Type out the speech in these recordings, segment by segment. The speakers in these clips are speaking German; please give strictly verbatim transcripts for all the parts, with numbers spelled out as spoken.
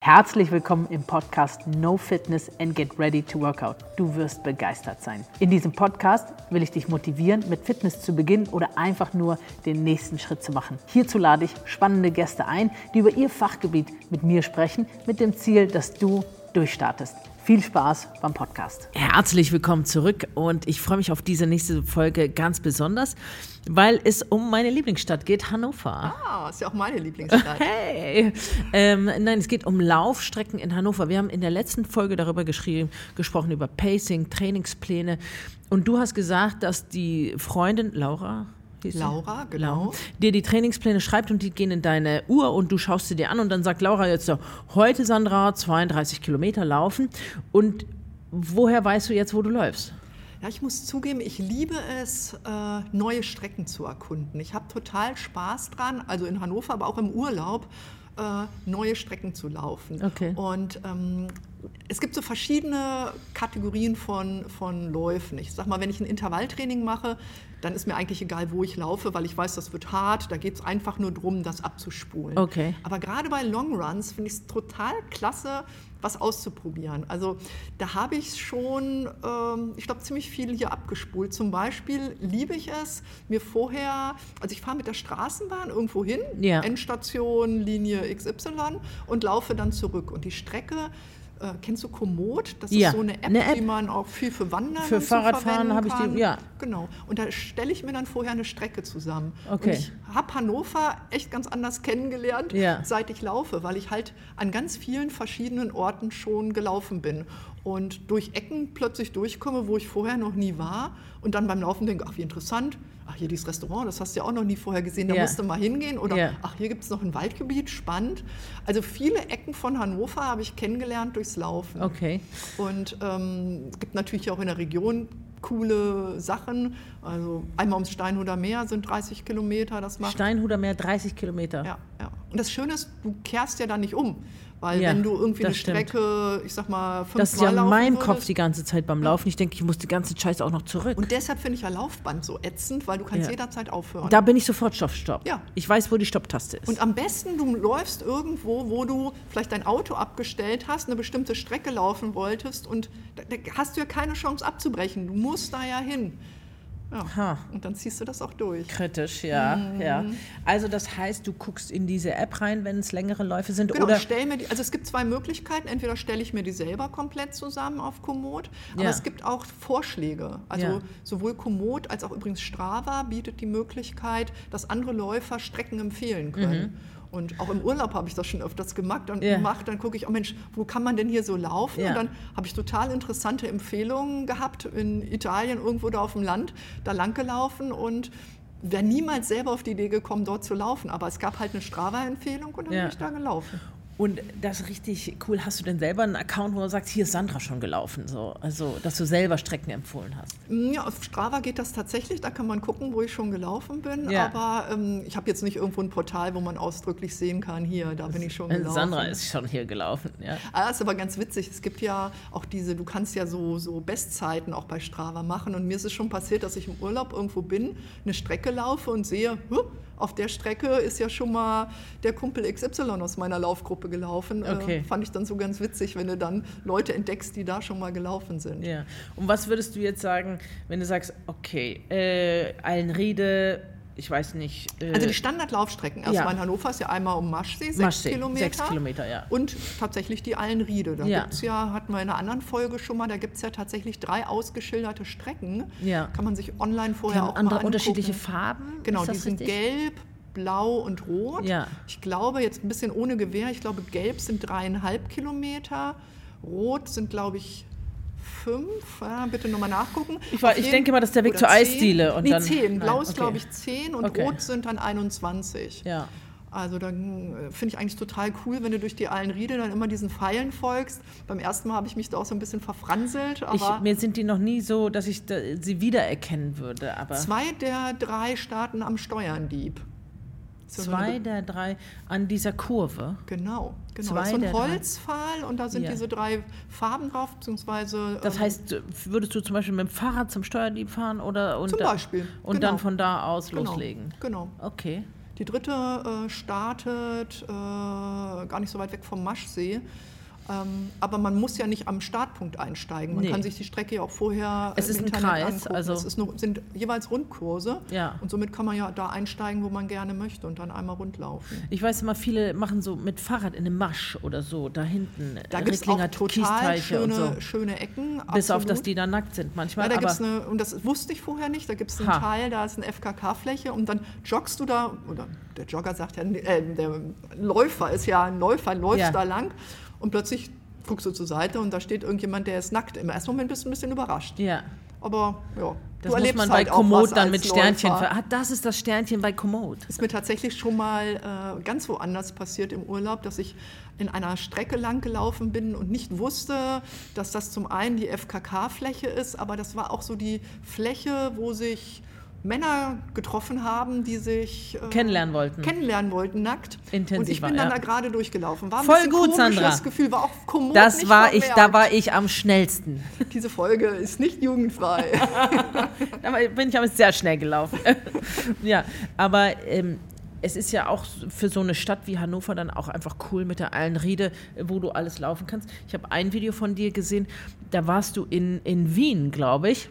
Herzlich willkommen im Podcast No Fitness and Get Ready to Workout. Du wirst begeistert sein. In diesem Podcast will ich dich motivieren, mit Fitness zu beginnen oder einfach nur den nächsten Schritt zu machen. Hierzu lade ich spannende Gäste ein, die über ihr Fachgebiet mit mir sprechen, mit dem Ziel, dass du durchstartest. Viel Spaß beim Podcast. Herzlich willkommen zurück und ich freue mich auf diese nächste Folge ganz besonders, weil es um meine Lieblingsstadt geht, Hannover. Ah, ist ja auch meine Lieblingsstadt. Hey! Ähm, nein, es geht um Laufstrecken in Hannover. Wir haben in der letzten Folge darüber geschrieben, gesprochen, über Pacing, Trainingspläne und du hast gesagt, dass die Freundin Laura... Laura, genau. Laura, dir die Trainingspläne schreibt und die gehen in deine Uhr und du schaust sie dir an und dann sagt Laura jetzt so, heute Sandra, zweiunddreißig Kilometer laufen und woher weißt du jetzt, wo du läufst? Ja, ich muss zugeben, ich liebe es, äh, neue Strecken zu erkunden. Ich habe total Spaß dran, also in Hannover, aber auch im Urlaub, äh, neue Strecken zu laufen. Okay. Und ähm, es gibt so verschiedene Kategorien von, von Läufen. Ich sag mal, wenn ich ein Intervalltraining mache, dann ist mir eigentlich egal, wo ich laufe, weil ich weiß, das wird hart. Da geht es einfach nur darum, das abzuspulen. Okay. Aber gerade bei Longruns finde ich es total klasse, was auszuprobieren. Also da habe ich schon, ähm, ich glaube, ziemlich viel hier abgespult. Zum Beispiel liebe ich es, mir vorher, also ich fahre mit der Straßenbahn irgendwo hin, ja. Endstation, Linie X Y und laufe dann zurück. Und die Strecke, Äh, kennst du Komoot? Das ja, ist so eine App, eine App, die man auch viel für Wandern für und so Fahrradfahren habe ich die, ja. Genau. Und da stelle ich mir dann vorher eine Strecke zusammen. Okay. Und ich habe Hannover echt ganz anders kennengelernt, ja. seit ich laufe, weil ich halt an ganz vielen verschiedenen Orten schon gelaufen bin und durch Ecken plötzlich durchkomme, wo ich vorher noch nie war und dann beim Laufen denke, ach wie interessant, ach hier dieses Restaurant, das hast du ja auch noch nie vorher gesehen, da ja. musst du mal hingehen oder ja. ach hier gibt es noch ein Waldgebiet, spannend. Also viele Ecken von Hannover habe ich kennengelernt durchs Laufen. Okay. Und ähm, es gibt natürlich auch in der Region coole Sachen. Also einmal ums Steinhuder Meer sind dreißig Kilometer. Das macht Steinhuder Meer, dreißig Kilometer. Ja, ja. Und das Schöne ist, du kehrst ja dann nicht um. Weil ja, wenn du irgendwie eine stimmt. Strecke, ich sag mal, fünfmal Das ist ja in laufen meinem würdest, Kopf die ganze Zeit beim Laufen. Ich denke, ich muss die ganze Scheiße auch noch zurück. Und deshalb finde ich ja Laufband so ätzend, weil du kannst ja. jederzeit aufhören. Da bin ich sofort Stopp, Stopp. Ja. Ich weiß, wo die Stopptaste ist. Und am besten, du läufst irgendwo, wo du vielleicht dein Auto abgestellt hast, eine bestimmte Strecke laufen wolltest und da, da hast du ja keine Chance abzubrechen. Du musst da ja hin. Ja. Und dann ziehst du das auch durch. Kritisch, ja, mhm. ja. Also das heißt, du guckst in diese App rein, wenn es längere Läufe sind? Genau, oder? Stell mir die, also es gibt zwei Möglichkeiten. Entweder stelle ich mir die selber komplett zusammen auf Komoot, aber ja. es gibt auch Vorschläge. Also ja. sowohl Komoot als auch übrigens Strava bietet die Möglichkeit, dass andere Läufer Strecken empfehlen können. Mhm. Und auch im Urlaub habe ich das schon öfters gemacht. Und ja. gemacht, dann gucke ich, oh Mensch, wo kann man denn hier so laufen? Ja. Und dann habe ich total interessante Empfehlungen gehabt, in Italien, irgendwo da auf dem Land, da lang gelaufen und wäre niemals selber auf die Idee gekommen, dort zu laufen. Aber es gab halt eine Strava-Empfehlung und dann ja. bin ich da gelaufen. Und das ist richtig cool. Hast du denn selber einen Account, wo du sagst, hier ist Sandra schon gelaufen? So? Also, dass du selber Strecken empfohlen hast? Ja, auf Strava geht das tatsächlich. Da kann man gucken, wo ich schon gelaufen bin. Ja. Aber ähm, ich habe jetzt nicht irgendwo ein Portal, wo man ausdrücklich sehen kann, hier, da bin ich schon gelaufen. Sandra ist schon hier gelaufen, ja. Ah, das ist aber ganz witzig. Es gibt ja auch diese, du kannst ja so, so Bestzeiten auch bei Strava machen. Und mir ist es schon passiert, dass ich im Urlaub irgendwo bin, eine Strecke laufe und sehe, huh, auf der Strecke ist ja schon mal der Kumpel X Y aus meiner Laufgruppe gelaufen. Okay. Äh, fand ich dann so ganz witzig, wenn du dann Leute entdeckst, die da schon mal gelaufen sind. Ja. Und was würdest du jetzt sagen, wenn du sagst, okay, äh, Eilenriede, ich weiß nicht. Äh, also die Standardlaufstrecken erstmal ja. in Hannover ist ja einmal um Maschsee, sechs Maschsee, Kilometer. Sechs Kilometer, ja. Und tatsächlich die Eilenriede. Da ja. gibt's ja, hatten wir in einer anderen Folge schon mal, da gibt es ja tatsächlich drei ausgeschilderte Strecken. Ja. Kann man sich online vorher die haben auch andere mal angucken. unterschiedliche Farben? Genau, ist das die sind richtig? gelb, blau und rot. Ja. Ich glaube, jetzt ein bisschen ohne Gewehr, ich glaube, gelb sind dreieinhalb Kilometer, rot sind, glaube ich, fünf. Ja, bitte nochmal nachgucken. Ich, war, ich jeden, denke mal, das ist der Weg zur Eisdiele. Und nee, dann, zehn. Blau nein, ist, okay. glaube ich, zehn und okay. rot sind dann einundzwanzig. Ja. Also dann äh, finde ich eigentlich total cool, wenn du durch die Eilenriede dann immer diesen Pfeilen folgst. Beim ersten Mal habe ich mich da auch so ein bisschen verfranselt. Aber ich, mir sind die noch nie so, dass ich da, sie wiedererkennen würde. Aber zwei der drei starten am Steuerndieb. So zwei eine, der drei an dieser Kurve? Genau, genau. Zwei das ist so der ein Holzpfahl und da sind ja. diese drei Farben drauf, beziehungsweise... Das ähm, heißt, würdest du zum Beispiel mit dem Fahrrad zum Steuerdieb fahren? Oder, und zum da, Beispiel, Und genau. dann von da aus genau. loslegen? Genau. Okay. Die dritte äh, startet äh, gar nicht so weit weg vom Maschsee. Ähm, aber man muss ja nicht am Startpunkt einsteigen. Man Nee. kann sich die Strecke ja auch vorher Es im ist ein Internet Kreis, angucken. also- Es ist nur, sind jeweils Rundkurse. Ja. Und somit kann man ja da einsteigen, wo man gerne möchte und dann einmal rundlaufen. Ich weiß immer, viele machen so mit Fahrrad in einem Masch oder so, da hinten. Da gibt es auch Ricklinger total Kiesteiche und schöne, so. schöne Ecken. Bis auf, absolut. dass die da nackt sind manchmal. Ja, da aber gibt's eine, und das wusste ich vorher nicht, da gibt es einen Ha. Teil, da ist eine F K K-Fläche und dann joggst du da, oder der Jogger sagt ja, äh, der Läufer ist ja ein Läufer, läufst Ja. da lang und plötzlich guckst du zur Seite und da steht irgendjemand, der ist nackt. Im ersten Moment bist du ein bisschen überrascht. ja, Aber ja, das du muss erlebst man halt bei auch Komoot was dann als mit Sternchen. Läufer. ver- Ah, das ist das Sternchen bei Komoot. Ist mir tatsächlich schon mal äh, ganz woanders passiert im Urlaub, dass ich in einer Strecke lang gelaufen bin und nicht wusste, dass das zum einen die F K K-Fläche ist, aber das war auch so die Fläche, wo sich Männer getroffen haben, die sich äh, Kennenlernen wollten. kennenlernen wollten, nackt. Intensiver, und ich bin dann ja. da gerade durchgelaufen. War ein Voll bisschen gut, komisch, Sandra. das Gefühl war auch Komoot Das nicht war ich, da vermerkt. war ich am schnellsten. Diese Folge ist nicht jugendfrei. Da war- bin ich aber sehr schnell gelaufen. Ja, aber ähm, es ist ja auch für so eine Stadt wie Hannover dann auch einfach cool mit der Eilenriede, wo du alles laufen kannst. Ich habe ein Video von dir gesehen, da warst du in, in Wien, glaube ich.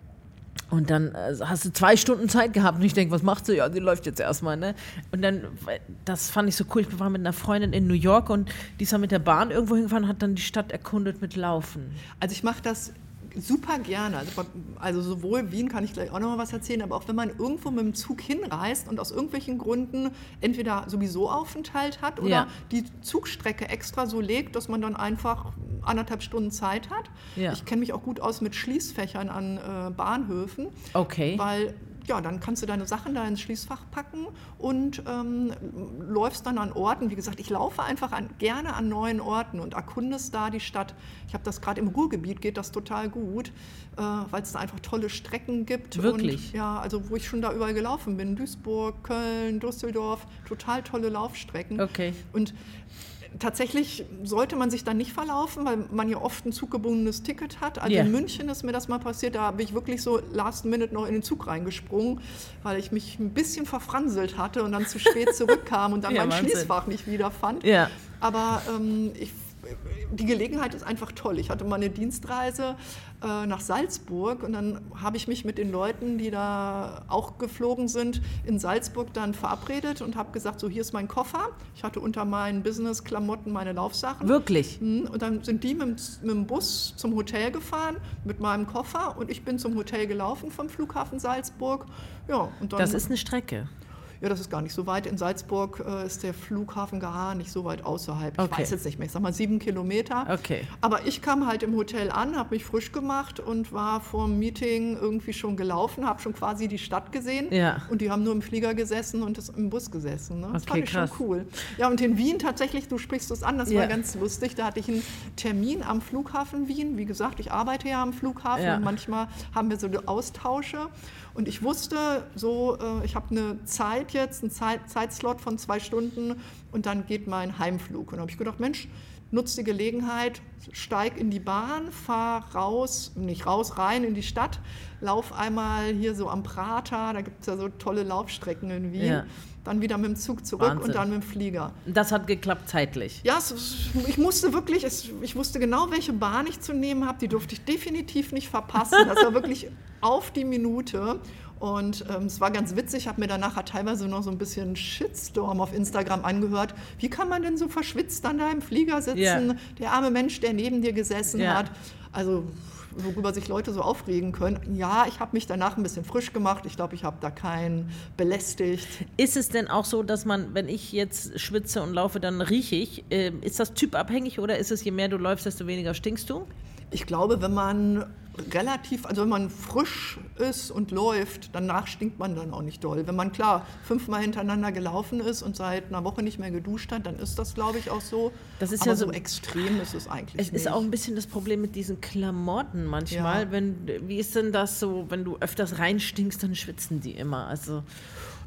Und dann äh, hast du zwei Stunden Zeit gehabt und ich denke, was macht sie? Ja, sie läuft jetzt erstmal, ne? Und dann, das fand ich so cool, ich war mit einer Freundin in New York und die ist dann mit der Bahn irgendwo hingefahren und hat dann die Stadt erkundet mit Laufen. Also ich mache das super gerne. Also, also sowohl Wien kann ich gleich auch noch mal was erzählen, aber auch wenn man irgendwo mit dem Zug hinreist und aus irgendwelchen Gründen entweder sowieso Aufenthalt hat oder Ja. die Zugstrecke extra so legt, dass man dann einfach anderthalb Stunden Zeit hat. Ja. Ich kenne mich auch gut aus mit Schließfächern an äh, Bahnhöfen, Okay. weil ja, dann kannst du deine Sachen da ins Schließfach packen und ähm, läufst dann an Orten. Wie gesagt, ich laufe einfach an, gerne an neuen Orten und erkundest da die Stadt. Ich habe das gerade im Ruhrgebiet, geht das total gut, äh, weil es da einfach tolle Strecken gibt. Wirklich? Und, ja, also wo ich schon da überall gelaufen bin. Duisburg, Köln, Düsseldorf, total tolle Laufstrecken. Okay. Und tatsächlich sollte man sich dann nicht verlaufen, weil man ja oft ein zuggebundenes Ticket hat. Also Ja. in München ist mir das mal passiert, da bin ich wirklich so last minute noch in den Zug reingesprungen, weil ich mich ein bisschen verfranselt hatte und dann zu spät zurückkam und dann Ja, mein Wahnsinn. Schließfach nicht wiederfand. Ja. Aber ähm, ich, die Gelegenheit ist einfach toll. Ich hatte mal eine Dienstreise äh, nach Salzburg und dann habe ich mich mit den Leuten, die da auch geflogen sind, in Salzburg dann verabredet und habe gesagt, so hier ist mein Koffer. Ich hatte unter meinen Business-Klamotten meine Laufsachen. Wirklich? Mhm, und dann sind die mit, dem- mit dem Bus zum Hotel gefahren mit meinem Koffer und ich bin zum Hotel gelaufen vom Flughafen Salzburg. Ja, und dann, Das ist eine Strecke. ja, das ist gar nicht so weit. In Salzburg äh, ist der Flughafen gar nicht so weit außerhalb. Ich Okay. weiß jetzt nicht mehr, ich sag mal sieben Kilometer. Okay. Aber ich kam halt im Hotel an, habe mich frisch gemacht und war vor dem Meeting irgendwie schon gelaufen, habe schon quasi die Stadt gesehen. Ja. Und die haben nur im Flieger gesessen und das im Bus gesessen. Ne? Das Okay, fand ich krass. schon cool. Ja, und in Wien tatsächlich, du sprichst es an, das Ja. war ganz lustig. Da hatte ich einen Termin am Flughafen Wien. Wie gesagt, ich arbeite ja am Flughafen Ja. und manchmal haben wir so Austausche. Und ich wusste so, äh, ich habe eine Zeit jetzt, einen Zeit, Zeitslot von zwei Stunden und dann geht mein Heimflug. Und da habe ich gedacht, Mensch, nutz die Gelegenheit, steig in die Bahn, fahr raus, nicht raus, rein in die Stadt, lauf einmal hier so am Prater, da gibt es ja so tolle Laufstrecken in Wien. Ja. Dann wieder mit dem Zug zurück Wahnsinn. und dann mit dem Flieger. Das hat geklappt zeitlich. Ja, es, ich musste wirklich, es, ich wusste genau, welche Bahn ich zu nehmen habe. Die durfte ich definitiv nicht verpassen. Das war wirklich auf die Minute. Und ähm, es war ganz witzig, ich habe mir dann nachher teilweise noch so ein bisschen Shitstorm auf Instagram angehört. Wie kann man denn so verschwitzt dann da im Flieger sitzen? Ja. Der arme Mensch, der neben dir gesessen Ja. hat. Also worüber sich Leute so aufregen können. Ja, ich habe mich danach ein bisschen frisch gemacht. Ich glaube, ich habe da keinen belästigt. Ist es denn auch so, dass man, wenn ich jetzt schwitze und laufe, dann rieche ich? Ähm, ist das typabhängig oder ist es, je mehr du läufst, desto weniger stinkst du? Ich glaube, wenn man relativ, also wenn man frisch ist und läuft, danach stinkt man dann auch nicht doll. Wenn man, klar, fünfmal hintereinander gelaufen ist und seit einer Woche nicht mehr geduscht hat, dann ist das, glaube ich, auch so. Das ist Aber ja so- so extrem ist es eigentlich Es nicht. ist auch ein bisschen das Problem mit diesen Klamotten manchmal. Ja. Wenn, wie ist denn das so, wenn du öfters reinstinkst, dann schwitzen die immer. Also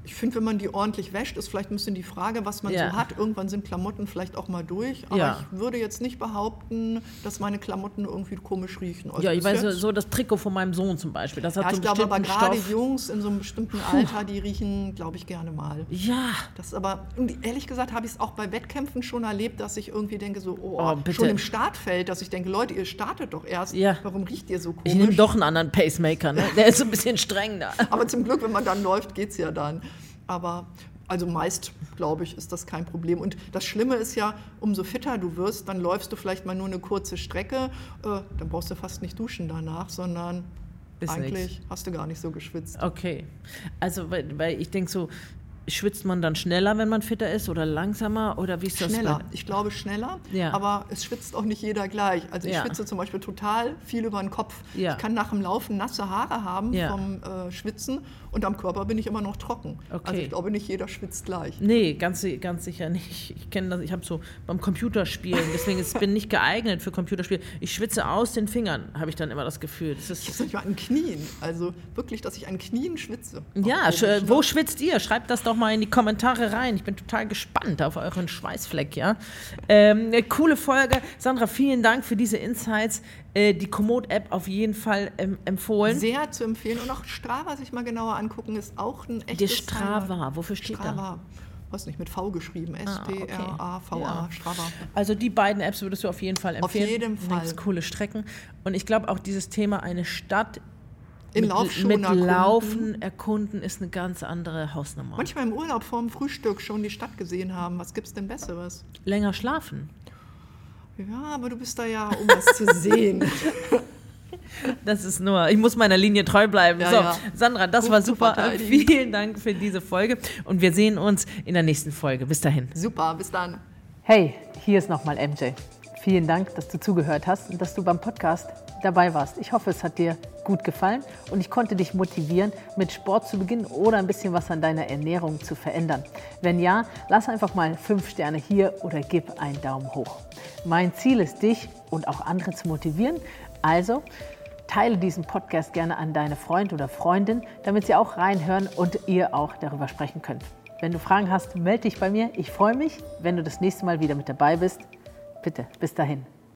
Ich finde, wenn man die ordentlich wäscht, ist vielleicht ein bisschen die Frage, was man Ja. so hat. Irgendwann sind Klamotten vielleicht auch mal durch. Aber Ja. ich würde jetzt nicht behaupten, dass meine Klamotten irgendwie komisch riechen. Also Ja, ich bis weiß, so, jetzt- so das Trikot von meinem Sohn zum Beispiel, das hat ja, so ich einen glaube aber bestimmten gerade Stoff. Jungs in so einem bestimmten Alter, die riechen, glaube ich, gerne mal. Ja, Das ist aber, und ehrlich gesagt, habe ich es auch bei Wettkämpfen schon erlebt, dass ich irgendwie denke, so, oh, Oh, bitte. schon im Startfeld, dass ich denke, Leute, ihr startet doch erst. Ja. Warum riecht ihr so komisch? ich nehme doch einen anderen Pacemaker, ne? Der ist so ein bisschen streng da. Aber zum Glück, wenn man dann läuft, geht es ja dann. Aber also meist, glaube ich, ist das kein Problem. Und das Schlimme ist ja, umso fitter du wirst, dann läufst du vielleicht mal nur eine kurze Strecke, äh, dann brauchst du fast nicht duschen danach, sondern Ist eigentlich nix. hast du gar nicht so geschwitzt. Okay, also weil, weil ich denke so, schwitzt man dann schneller, wenn man fitter ist oder langsamer oder wie ist das? Schneller, bei- ich glaube schneller, Ja. aber es schwitzt auch nicht jeder gleich. Also ich Ja. schwitze zum Beispiel total viel über den Kopf. Ja. Ich kann nach dem Laufen nasse Haare haben Ja. vom äh, Schwitzen und am Körper bin ich immer noch trocken. Okay. Also ich glaube, nicht jeder schwitzt gleich. Nee, ganz, si- ganz sicher nicht. Ich kenne das, ich habe so beim Computerspielen, deswegen ist, bin nicht geeignet für Computerspiele. Ich schwitze aus den Fingern, habe ich dann immer das Gefühl. Das Ich ist, habe manchmal an Knien, also wirklich, dass ich an Knien schwitze. ja, Auch sch- komisch, ne? wo schwitzt ihr? Schreibt das doch mal in die Kommentare rein. Ich bin total gespannt auf euren Schweißfleck, ja. Ähm, eine coole Folge. Sandra, vielen Dank für diese Insights. Äh, die Komoot-App auf jeden Fall ähm, empfohlen. Sehr zu empfehlen. Und auch Strava sich mal genauer angucken, ist auch ein echtes Die Strava, Highlight. wofür steht da? Strava, weiß nicht, mit V geschrieben. S P R A V A, Ja. Strava. Also die beiden Apps würdest du auf jeden Fall Auf empfehlen. jeden Da gibt's Fall. coole Strecken. Und ich glaube auch dieses Thema, eine Stadt In mit, Laufschuhen mit erkunden. Laufen erkunden, ist eine ganz andere Hausnummer. Manchmal im Urlaub vorm Frühstück schon die Stadt gesehen haben. Was gibt's denn Besseres? Länger schlafen. Ja, aber du bist da ja, um was zu sehen. Das ist nur, ich muss meiner Linie treu bleiben. Ja, so, ja. Sandra, das Gut war zu super. verteidigen. Vielen Dank für diese Folge und wir sehen uns in der nächsten Folge. Bis dahin. Super, bis dann. Hey, hier ist nochmal M J. Vielen Dank, dass du zugehört hast und dass du beim Podcast dabei warst. Ich hoffe, es hat dir gut gefallen und ich konnte dich motivieren, mit Sport zu beginnen oder ein bisschen was an deiner Ernährung zu verändern. Wenn ja, lass einfach mal fünf Sterne hier oder gib einen Daumen hoch. Mein Ziel ist, dich und auch andere zu motivieren. Also teile diesen Podcast gerne an deine Freund oder Freundin, damit sie auch reinhören und ihr auch darüber sprechen könnt. Wenn du Fragen hast, melde dich bei mir. Ich freue mich, wenn du das nächste Mal wieder mit dabei bist. Bitte, bis dahin.